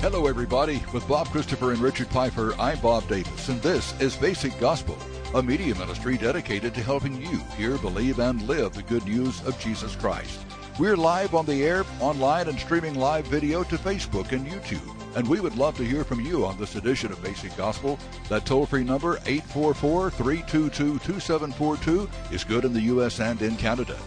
Hello, everybody. With Bob Christopher and Richard Pfeiffer, I'm Bob Davis, and this is Basic Gospel, a media ministry dedicated to helping you hear, believe, and live the good news of Jesus Christ. We're live on the air, online, and streaming live video to Facebook and YouTube. And we would love to hear from you on this edition of Basic Gospel. That toll-free number, 844-322-2742, is good in the U.S. and in Canada.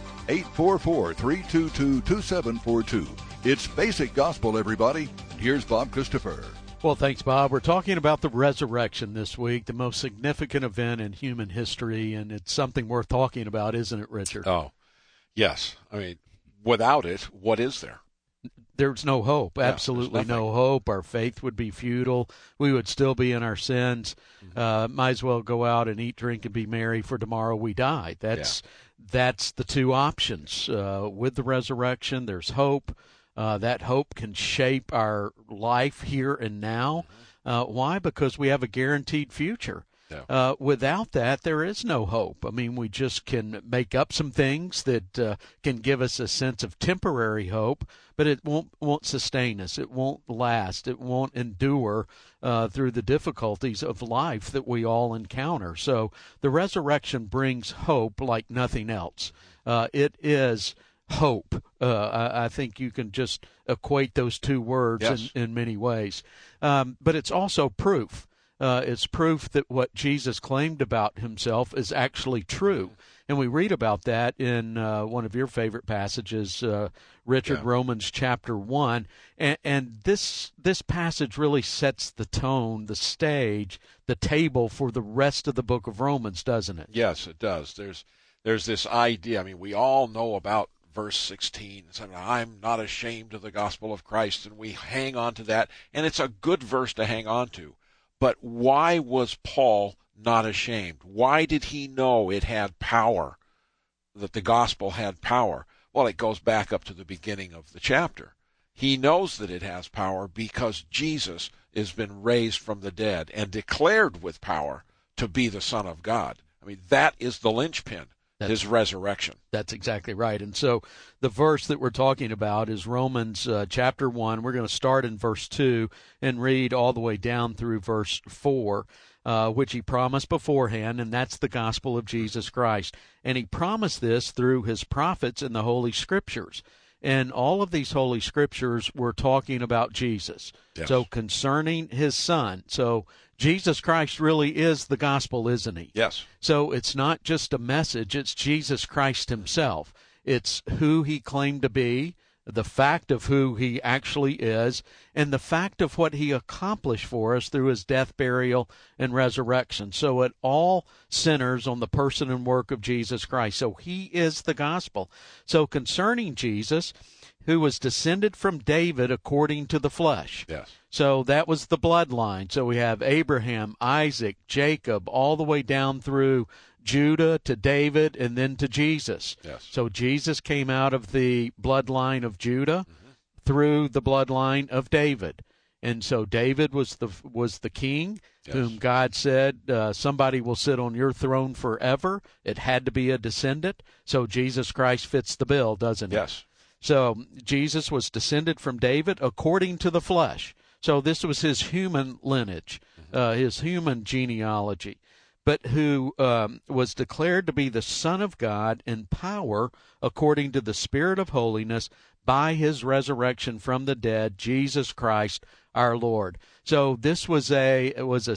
844-322-2742. It's Basic Gospel, everybody. Here's Bob Christopher. Well, thanks, Bob. We're talking about the resurrection this week, the most significant event in human history, and it's something worth talking about, isn't it, Richard? Oh, yes. I mean, without it, what is there? There's no hope, absolutely no hope. Our faith would be futile. We would still be in our sins. Might as well go out and eat, drink, and be merry, for tomorrow we die. That's the two options. With the resurrection, there's hope. That hope can shape our life here and now. Why? Because we have a guaranteed future. Yeah. Without that, there is no hope. I mean, we just can make up some things that can give us a sense of temporary hope, but it won't sustain us. It won't last. It won't endure through the difficulties of life that we all encounter. So the resurrection brings hope like nothing else. It is hope. I think you can just equate those two words in many ways. But it's also proof. It's proof that what Jesus claimed about himself is actually true. And we read about that in one of your favorite passages, Richard, Romans chapter 1. And this passage really sets the tone, the stage, the table for the rest of the book of Romans, doesn't it? Yes, it does. There's this idea. I mean, we all know about verse 16, saying, I'm not ashamed of the gospel of Christ, and we hang on to that. And it's a good verse to hang on to. But why was Paul not ashamed? Why did he know it had power, that the gospel had power? Well, it goes back up to the beginning of the chapter. He knows that it has power because Jesus has been raised from the dead and declared with power to be the Son of God. I mean, that is the linchpin. His resurrection. That's exactly right. And so the verse that we're talking about is Romans chapter 1. We're going to start in verse 2 and read all the way down through verse 4, which he promised beforehand, and that's the gospel of Jesus Christ. And he promised this through his prophets in the Holy Scriptures. And all of these Holy Scriptures were talking about Jesus. Yes. So concerning his Son. So Jesus Christ really is the gospel, isn't he? Yes. So it's not just a message, it's Jesus Christ himself. It's who he claimed to be, the fact of who he actually is, and the fact of what he accomplished for us through his death, burial, and resurrection. So it all centers on the person and work of Jesus Christ. So he is the gospel. So concerning Jesus, who was descended from David according to the flesh. Yes. So that was the bloodline. So we have Abraham, Isaac, Jacob, all the way down through Judah to David and then to Jesus. Yes. So Jesus came out of the bloodline of Judah through the bloodline of David. And so David was the king whom God said, somebody will sit on your throne forever. It had to be a descendant. So Jesus Christ fits the bill, doesn't he? Yes. So Jesus was descended from David according to the flesh. So this was his human lineage, his human genealogy, but who was declared to be the Son of God in power according to the Spirit of holiness by his resurrection from the dead, Jesus Christ our Lord. So this was a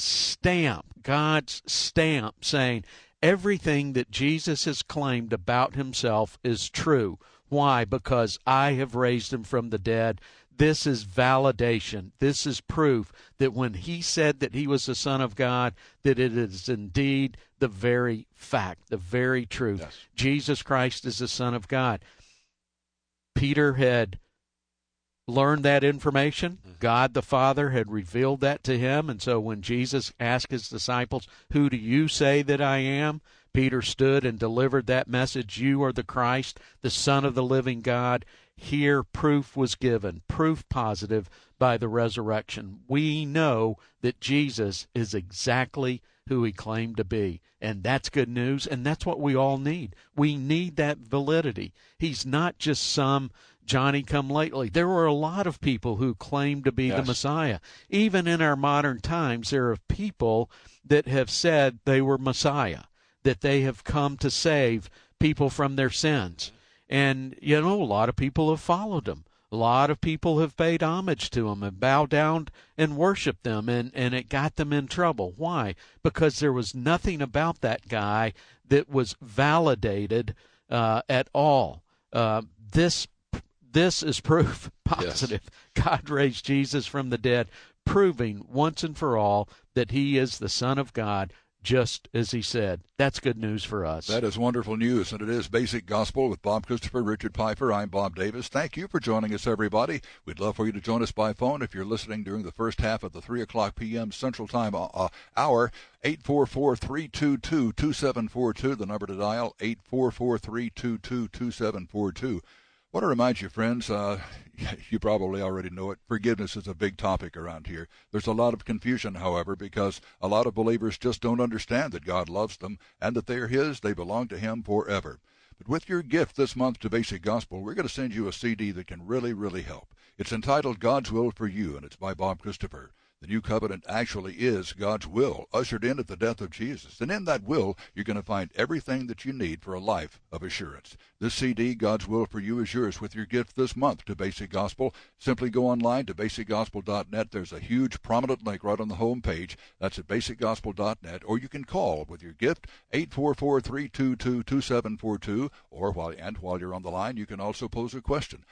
stamp, God's stamp, saying everything that Jesus has claimed about himself is true. Why? Because I have raised him from the dead. This is validation. This is proof that when he said that he was the Son of God, that it is indeed the very fact, the very truth. Yes. Jesus Christ is the Son of God. Peter had learned that information. God the Father had revealed that to him. And so when Jesus asked his disciples, who do you say that I am? Peter stood and delivered that message. You are the Christ, the Son of the living God. here proof was given, proof positive by the resurrection. We know that Jesus is exactly who he claimed to be, and that's good news, and that's what we all need. We need that validity. He's not just some Johnny-come-lately. There were a lot of people who claimed to be the Messiah. Even in our modern times, there are people that have said they were Messiah, that they have come to save people from their sins. And, a lot of people have followed them. A lot of people have paid homage to them and bowed down and worshiped them, and it got them in trouble. Why? Because there was nothing about that guy that was validated at all. This is proof positive. Yes. God raised Jesus from the dead, proving once and for all that he is the Son of God, just as he said. That's good news for us. That is wonderful news, and it is Basic Gospel with Bob Christopher, Richard Pfeiffer. I'm Bob Davis. Thank you for joining us, everybody. We'd love for you to join us by phone if you're listening during the first half of the 3 o'clock p.m. Central Time hour. 844-322-2742, the number to dial, 844-322-2742. I want to remind you, friends, you probably already know it, forgiveness is a big topic around here. There's a lot of confusion, however, because a lot of believers just don't understand that God loves them and that they're his, they belong to him forever. But with your gift this month to Basic Gospel, we're going to send you a CD that can really, really help. It's entitled God's Will for You, and it's by Bob Christopher. The new covenant actually is God's will, ushered in at the death of Jesus. And in that will, you're going to find everything that you need for a life of assurance. This CD, God's Will for You, is yours with your gift this month to Basic Gospel. Simply go online to basicgospel.net. There's a huge prominent link right on the home page. That's at basicgospel.net. Or you can call with your gift, 844-322-2742. Or while you're on the line, you can also pose a question,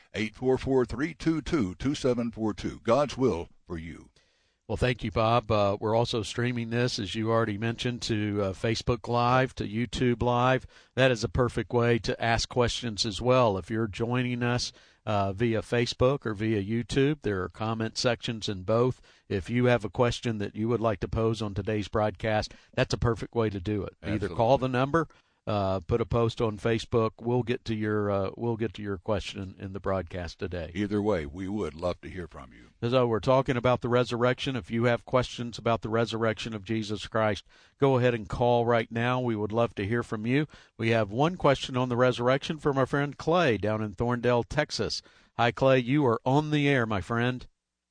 844-322-2742. God's Will for You. Well, thank you, Bob. We're also streaming this, as you already mentioned, to Facebook Live, to YouTube Live. That is a perfect way to ask questions as well. If you're joining us via Facebook or via YouTube, there are comment sections in both. If you have a question that you would like to pose on today's broadcast, that's a perfect way to do it. Absolutely. Either call the number, put a post on Facebook. We'll get to your question in the broadcast today. Either way, we would love to hear from you. So we're talking about the resurrection. If you have questions about the resurrection of Jesus Christ, go ahead and call right now. We would love to hear from you. We have one question on the resurrection from our friend Clay down in Thorndale, Texas. Hi, Clay. You are on the air, my friend.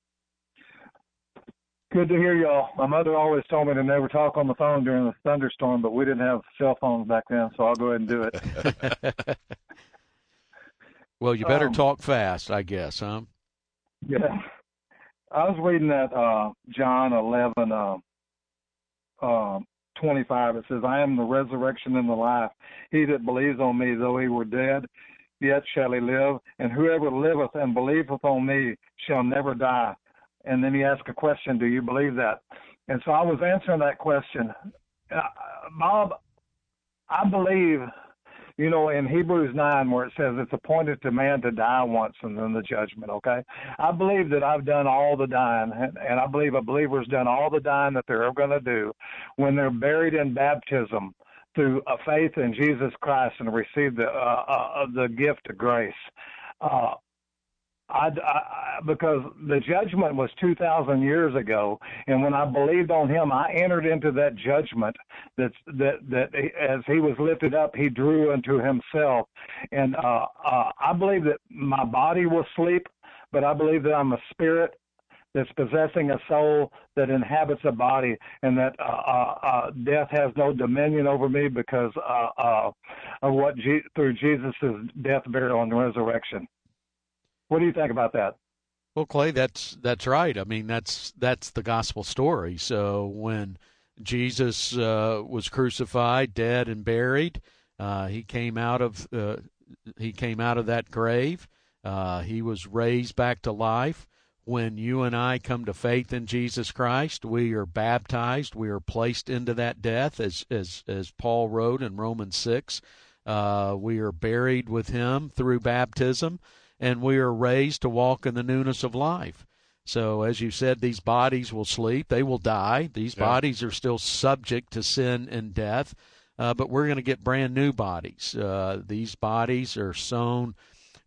Good to hear y'all. My mother always told me to never talk on the phone during a thunderstorm, but we didn't have cell phones back then, so I'll go ahead and do it. Well, you better talk fast, I guess, huh? Yeah. I was reading that John 11:25. It says, I am the resurrection and the life. He that believes on me, though he were dead, yet shall he live. And whoever liveth and believeth on me shall never die. And then he asked a question, do you believe that? And so I was answering that question. Bob, I believe, in Hebrews 9 where it says it's appointed to man to die once and then the judgment, okay? I believe that I've done all the dying, and I believe a believer's done all the dying that they're ever going to do when they're buried in baptism through a faith in Jesus Christ and receive the gift of grace. Because the judgment was 2,000 years ago, and when I believed on him, I entered into that judgment that as he was lifted up, he drew unto himself. And I believe that my body will sleep, but I believe that I'm a spirit that's possessing a soul that inhabits a body, and that death has no dominion over me because of what through Jesus' death, burial, and resurrection. What do you think about that? Well, Clay, that's right. I mean, that's the gospel story. So when Jesus was crucified, dead, and buried, he came out of that grave. He was raised back to life. When you and I come to faith in Jesus Christ, we are baptized. We are placed into that death, as Paul wrote in Romans 6. We are buried with him through baptism, and we are raised to walk in the newness of life. So, as you said, these bodies will sleep. They will die. These bodies are still subject to sin and death, but we're going to get brand new bodies. These bodies are sown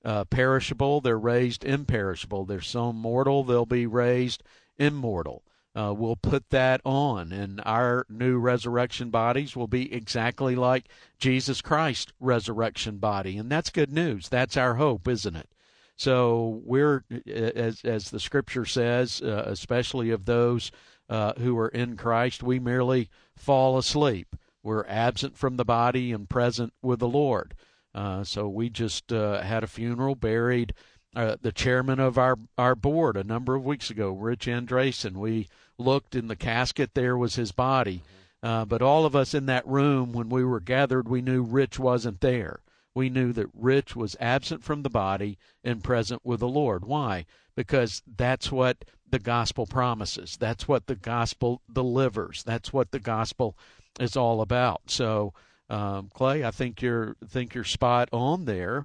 perishable, they're raised imperishable. They're sown mortal, they'll be raised immortal. We'll put that on, and our new resurrection bodies will be exactly like Jesus Christ's resurrection body, and that's good news. That's our hope, isn't it? So we're, as the Scripture says, especially of those who are in Christ, we merely fall asleep. We're absent from the body and present with the Lord. So we just had a funeral, buried the chairman of our board a number of weeks ago, Rich Andreessen. We looked in the casket, there was his body. But all of us in that room, when we were gathered, we knew Rich wasn't there. We knew that Rich was absent from the body and present with the Lord. Why? Because that's what the gospel promises. That's what the gospel delivers. That's what the gospel is all about. So, Clay, I think you're spot on there.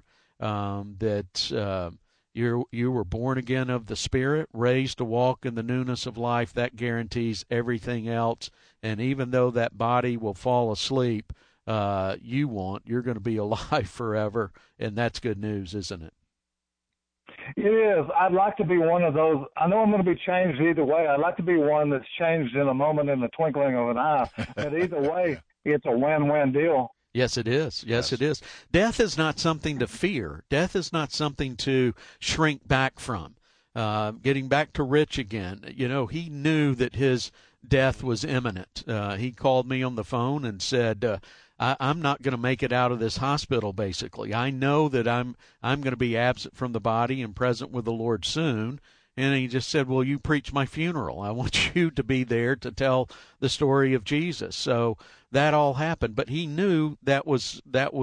That you were born again of the Spirit, raised to walk in the newness of life. That guarantees everything else. And even though that body will fall asleep, you're going to be alive forever, and that's good news, isn't it? It is. I'd like to be one of those. I know I'm going to be changed either way. I'd like to be one that's changed in a moment, in the twinkling of an eye. But either way, it's a win-win deal. Yes, it is. Yes, it is. Death is not something to fear. Death is not something to shrink back from. Getting back to Rich again, he knew that his death was imminent. He called me on the phone and said, I'm not going to make it out of this hospital, basically. I know that I'm going to be absent from the body and present with the Lord soon. And he just said, well, you preach my funeral. I want you to be there to tell the story of Jesus. So that all happened. But he knew that was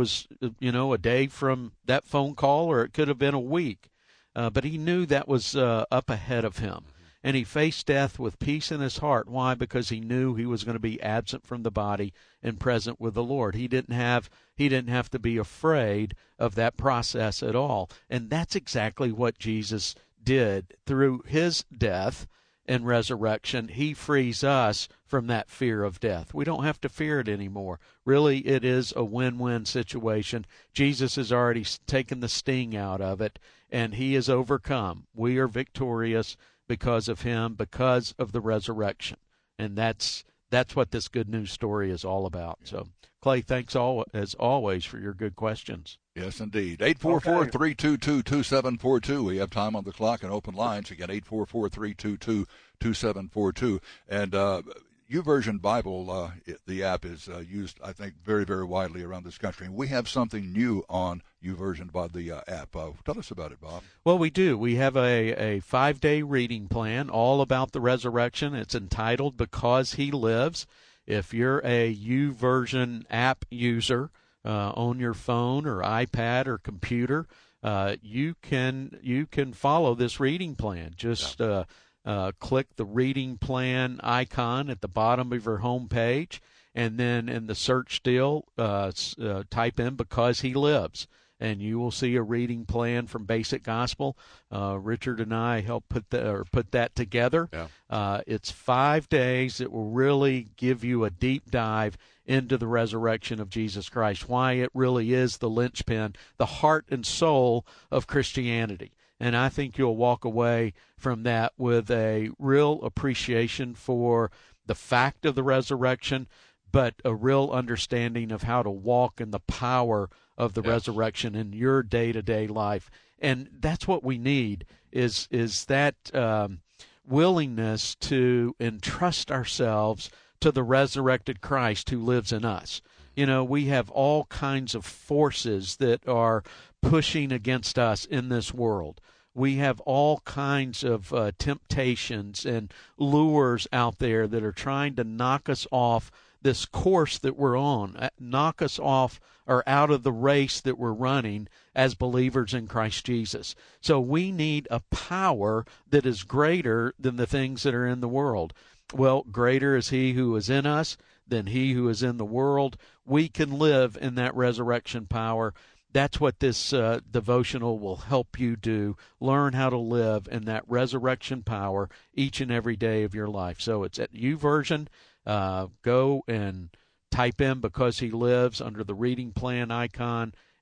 a day from that phone call, or it could have been a week. But he knew that was up ahead of him. And he faced death with peace in his heart. Why? Because he knew he was going to be absent from the body and present with the Lord. He didn't have to be afraid of that process at all. And that's exactly what Jesus did. Through his death and resurrection, he frees us from that fear of death. We don't have to fear it anymore. Really, it is a win-win situation. Jesus has already taken the sting out of it, and he is overcome. We are victorious because of him, because of the resurrection. And that's what this good news story is all about. So, Clay, thanks as always for your good questions. Yes, indeed. 844-322-2742. We have time on the clock and open lines. Again, 844-322-2742. And YouVersion Bible, the app is used, I think, very, very widely around this country. And we have something new on YouVersion by the app. Tell us about it, Bob. Well, we do. We have a 5-day reading plan all about the resurrection. It's entitled Because He Lives. If you're a YouVersion app user on your phone or iPad or computer, you can follow this reading plan. Just click the reading plan icon at the bottom of your home page, and then in the search deal, type in Because He Lives, and you will see a reading plan from Basic Gospel. Richard and I helped put that together. Yeah. It's 5 days. It will really give you a deep dive into the resurrection of Jesus Christ, why it really is the linchpin, the heart and soul of Christianity. And I think you'll walk away from that with a real appreciation for the fact of the resurrection, but a real understanding of how to walk in the power of the resurrection in your day-to-day life. And that's what we need is that willingness to entrust ourselves to the resurrected Christ who lives in us. We have all kinds of forces that are pushing against us in this world. We have all kinds of temptations and lures out there that are trying to knock us off this course that we're on, knock us off or out of the race that we're running as believers in Christ Jesus. So we need a power that is greater than the things that are in the world. Well, greater is he who is in us than he who is in the world. We can live in that resurrection power. That's what this devotional will help you do. Learn how to live in that resurrection power each and every day of your life. So it's at YouVersion. Go and type in Because He Lives under the reading plan icon,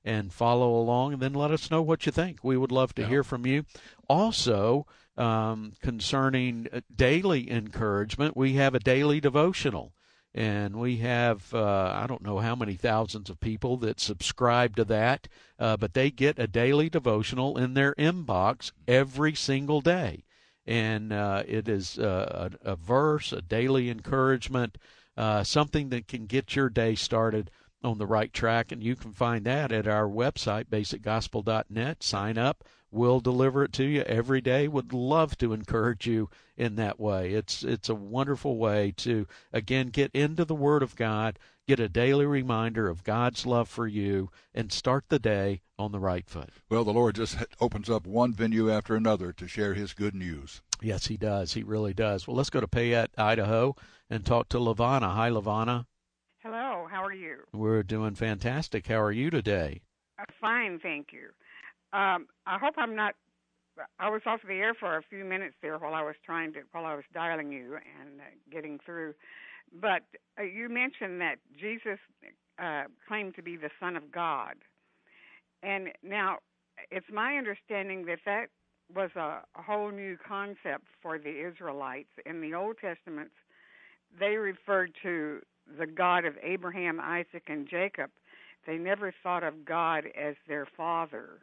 and follow along, and then let us know what you think. We would love to hear from you. Also, concerning daily encouragement, we have a daily devotional. And we have, I don't know how many thousands of people that subscribe to that, but they get a daily devotional in their inbox every single day. And it is a verse, a daily encouragement, something that can get your day started on the right track. And you can find that at our website, basicgospel.net. Sign up. We'll deliver it to you every day. Would love to encourage you in that way. It's a wonderful way to, again, get into the Word of God, get a daily reminder of God's love for you, and start the day on the right foot. Well, the Lord just opens up one venue after another to share His good news. Yes, He does. He really does. Well, let's go to Payette, Idaho, and talk to LaVonna. Hi, LaVonna. Hello. How are you? We're doing fantastic. How are you today? Fine, thank you. I hope I'm not. I was off the air for a few minutes there while I was dialing you and getting through. But you mentioned that Jesus claimed to be the Son of God, and now it's my understanding that was a whole new concept for the Israelites. In the Old Testament, they referred to the God of Abraham, Isaac, and Jacob. They never thought of God as their father.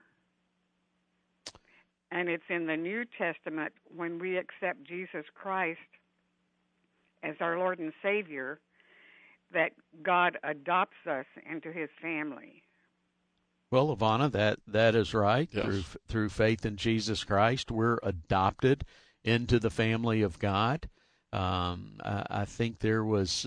And it's in the New Testament, when we accept Jesus Christ as our Lord and Savior, that God adopts us into His family. Well, LaVonna, that is right. Yes. Through faith in Jesus Christ, we're adopted into the family of God. I think there was,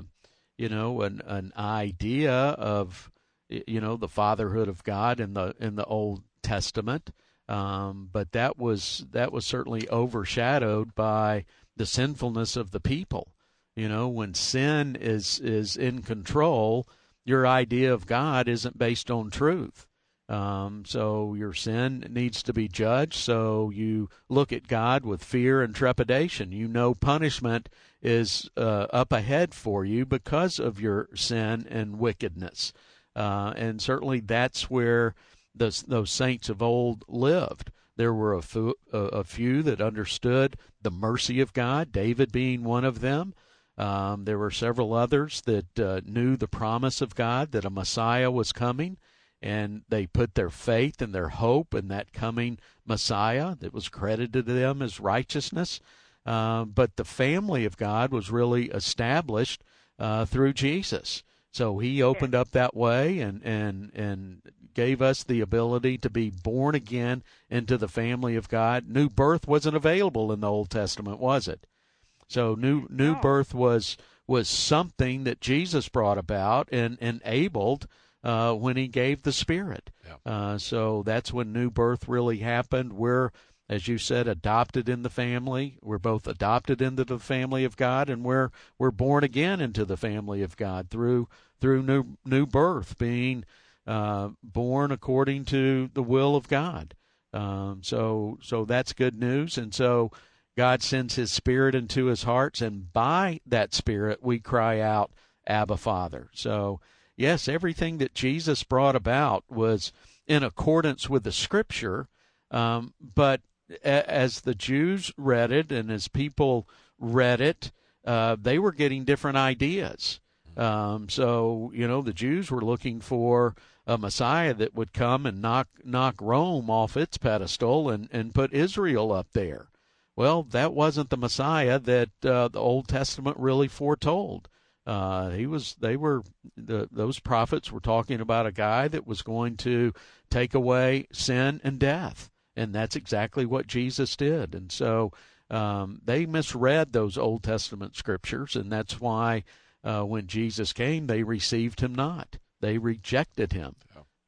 an idea of, the fatherhood of God in the Old Testament. But that was certainly overshadowed by the sinfulness of the people. When sin is in control, your idea of God isn't based on truth. So your sin needs to be judged. So you look at God with fear and trepidation. Punishment is up ahead for you because of your sin and wickedness. And certainly that's where those saints of old lived. There were a few that understood the mercy of God, David being one of them. There were several others that knew the promise of God, that a Messiah was coming, and they put their faith and their hope in that coming Messiah that was credited to them as righteousness. But the family of God was really established through Jesus. So He opened up that way and gave us the ability to be born again into the family of God. New birth wasn't available in the Old Testament, was it? So new birth was something that Jesus brought about and enabled when He gave the Spirit. Yeah. So that's when new birth really happened. We're, as you said, adopted in the family. We're both adopted into the family of God, and we're born again into the family of God through new birth, being born according to the will of God. So that's good news. And so God sends His Spirit into His hearts, and by that Spirit we cry out, Abba, Father. So, yes, everything that Jesus brought about was in accordance with the Scripture, but as the Jews read it and as people read it, they were getting different ideas. So, the Jews were looking for a Messiah that would come and knock Rome off its pedestal and put Israel up there. Well, that wasn't the Messiah that the Old Testament really foretold. Those prophets were talking about a guy that was going to take away sin and death, and that's exactly what Jesus did. And so they misread those Old Testament scriptures, and that's why when Jesus came, they received Him not. They rejected Him.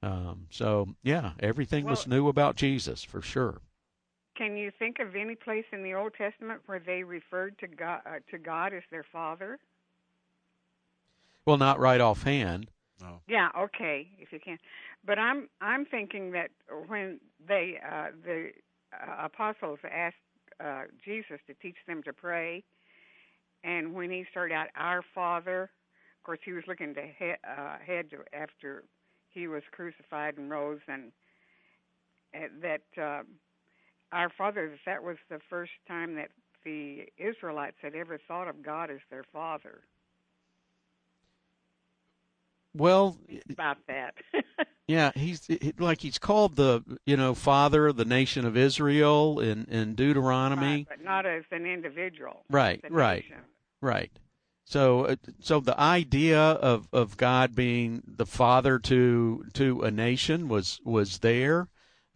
Everything was new about Jesus, for sure. Can you think of any place in the Old Testament where they referred to God as their Father? Well, not right offhand. No. Yeah, okay, if you can. But I'm thinking that when the apostles asked Jesus to teach them to pray, and when He started out, Our Father, of course He was looking ahead after he was crucified and rose, and that our fathers, that was the first time that the Israelites had ever thought of God as their father. Well, about that. Yeah, he's called the father of the nation of Israel in Deuteronomy, but not as an individual. Right. So the idea of God being the father to a nation was there.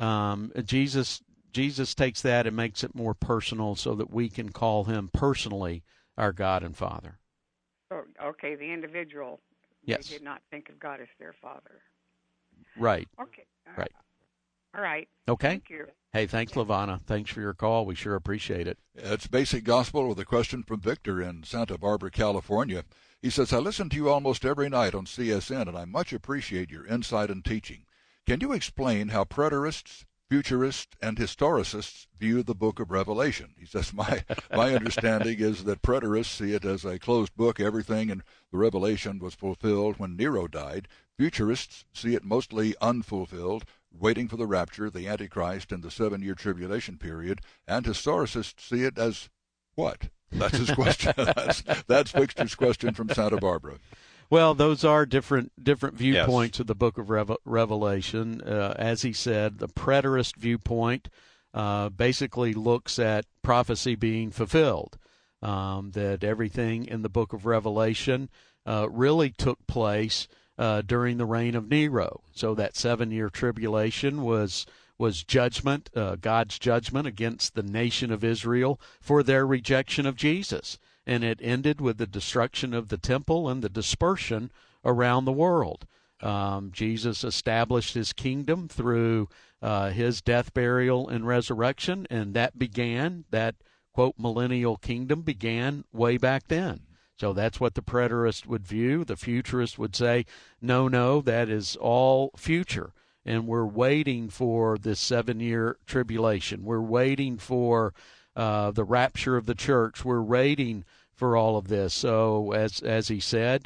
Jesus takes that and makes it more personal, so that we can call him personally our God and Father. So, okay, the individual. Yes. They did not think of God as their father. Right. Okay. Right. All right. Okay. Thank you. Hey, thanks, Lavana. Thanks for your call. We sure appreciate it. It's Basic Gospel with a question from Victor in Santa Barbara, California. He says, I listen to you almost every night on CSN, and I much appreciate your insight and teaching. Can you explain how preterists, futurists, and historicists view the book of Revelation? He says, my understanding is that preterists see it as a closed book. Everything in the Revelation was fulfilled when Nero died. Futurists see it mostly unfulfilled, waiting for the rapture, the Antichrist, and the 7-year tribulation period. And historicists see it as what? That's his question. That's Victor's question from Santa Barbara. Well, those are different viewpoints of the book of Revelation. As he said, the preterist viewpoint basically looks at prophecy being fulfilled, that everything in the book of Revelation really took place during the reign of Nero. So that 7-year tribulation was judgment, God's judgment against the nation of Israel for their rejection of Jesus. And it ended with the destruction of the temple and the dispersion around the world. Jesus established his kingdom through his death, burial, and resurrection, and that, quote, millennial kingdom began way back then. So that's what the preterist would view. The futurist would say, no, that is all future. And we're waiting for this 7-year tribulation. We're waiting for the rapture of the church. We're waiting for all of this. So as he said,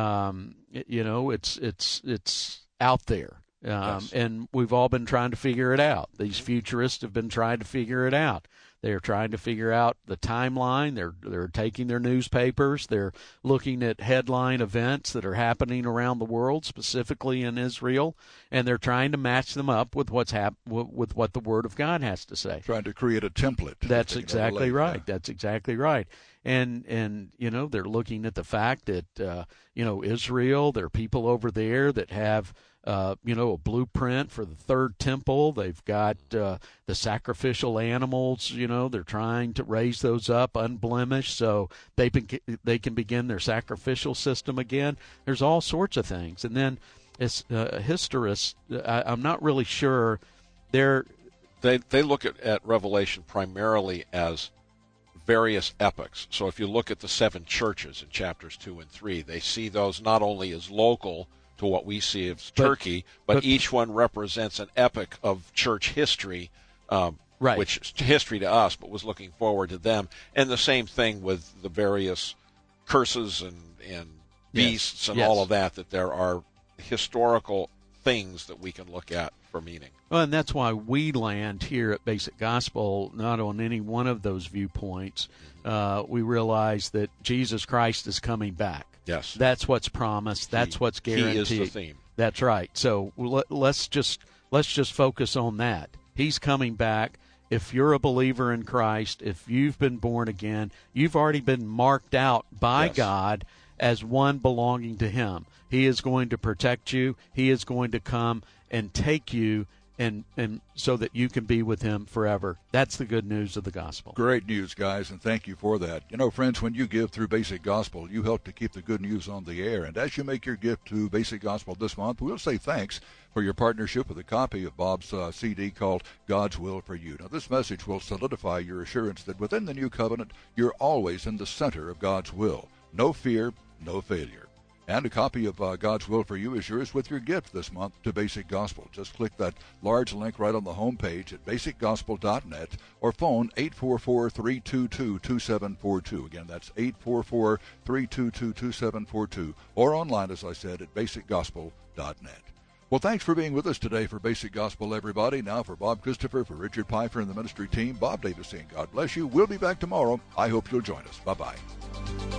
it's out there. Yes. And we've all been trying to figure it out. These futurists have been trying to figure it out. They're trying to figure out the timeline. They're taking their newspapers. They're looking at headline events that are happening around the world, specifically in Israel, and they're trying to match them up with with what the Word of God has to say. Trying to create a template. That's exactly right. That's exactly right. And they're looking at the fact that Israel, there are people over there that have a blueprint for the third temple. They've got the sacrificial animals. They're trying to raise those up unblemished so they can begin their sacrificial system again. There's all sorts of things. And then as historists, I'm not really sure. They look at Revelation primarily as various epochs. So if you look at the 7 churches in chapters 2 and 3, they see those not only as local to what we see as Turkey, but each one represents an epoch of church history, which is history to us, but was looking forward to them. And the same thing with the various curses and beasts and all of that there are historical things that we can look at for meaning. Well, and that's why we land here at Basic Gospel not on any one of those viewpoints. We realize that Jesus Christ is coming back. Yes. That's what's promised. That's what's guaranteed. He is the theme. That's right. So let's just focus on that. He's coming back. If you're a believer in Christ, if you've been born again, you've already been marked out by God as one belonging to him. He is going to protect you. He is going to come and take you and so that you can be with him forever. That's the good news of the gospel. Great news, guys, and thank you for that. Friends, when you give through Basic Gospel, you help to keep the good news on the air. And as you make your gift to Basic Gospel this month, we'll say thanks for your partnership with a copy of Bob's CD called God's Will for You. Now, this message will solidify your assurance that within the new covenant, you're always in the center of God's will. No fear, no failure. And a copy of God's Will for You is yours with your gift this month to Basic Gospel. Just click that large link right on the home page at basicgospel.net or phone 844-322-2742. Again, that's 844-322-2742 or online, as I said, at basicgospel.net. Well, thanks for being with us today for Basic Gospel, everybody. Now for Bob Christopher, for Richard Pfeiffer and the ministry team, Bob Davis saying God bless you. We'll be back tomorrow. I hope you'll join us. Bye-bye.